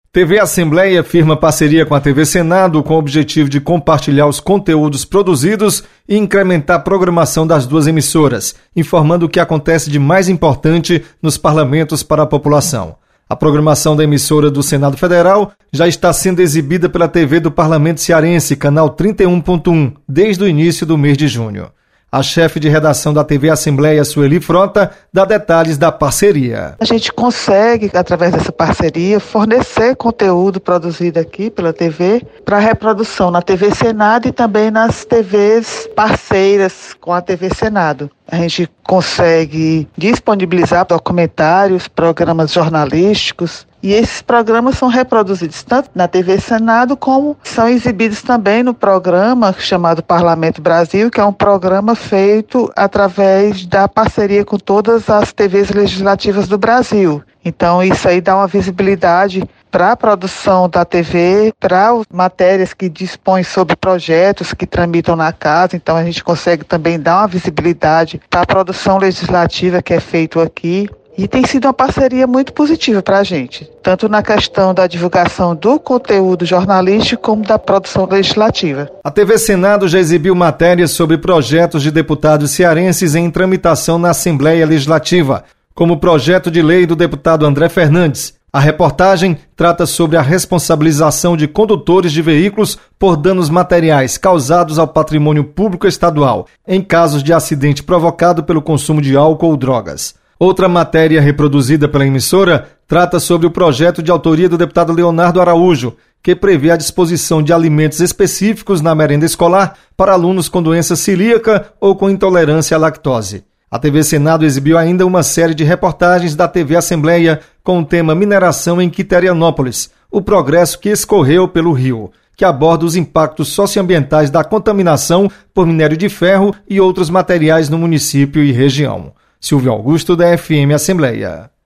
TV Assembleia firma parceria com a TV Senado com o objetivo de compartilhar os conteúdos produzidos e incrementar a programação das duas emissoras, informando o que acontece de mais importante nos parlamentos para a população. A programação da emissora do Senado Federal já está sendo exibida pela TV do Parlamento Cearense, canal 31.1, desde o início do mês de junho. A chefe de redação da TV Assembleia, Sueli Frota, dá detalhes da parceria. A gente consegue, através dessa parceria, fornecer conteúdo produzido aqui pela TV para reprodução na TV Senado e também nas TVs parceiras com a TV Senado. A gente consegue disponibilizar documentários, programas jornalísticos, e esses programas são reproduzidos tanto na TV Senado como são exibidos também no programa chamado Parlamento Brasil, que é um programa feito através da parceria com todas as TVs legislativas do Brasil. Então isso aí dá uma visibilidade para a produção da TV, para as matérias que dispõem sobre projetos que tramitam na casa. Então a gente consegue também dar uma visibilidade para a produção legislativa que é feita aqui. E tem sido uma parceria muito positiva para a gente, tanto na questão da divulgação do conteúdo jornalístico como da produção legislativa. A TV Senado já exibiu matérias sobre projetos de deputados cearenses em tramitação na Assembleia Legislativa, como o projeto de lei do deputado André Fernandes. A reportagem trata sobre a responsabilização de condutores de veículos por danos materiais causados ao patrimônio público estadual, em casos de acidente provocado pelo consumo de álcool ou drogas. Outra matéria reproduzida pela emissora trata sobre o projeto de autoria do deputado Leonardo Araújo, que prevê a disposição de alimentos específicos na merenda escolar para alunos com doença celíaca ou com intolerância à lactose. A TV Senado exibiu ainda uma série de reportagens da TV Assembleia com o tema Mineração em Quiterianópolis, o progresso que escorreu pelo rio, que aborda os impactos socioambientais da contaminação por minério de ferro e outros materiais no município e região. Silvio Augusto, da FM Assembleia.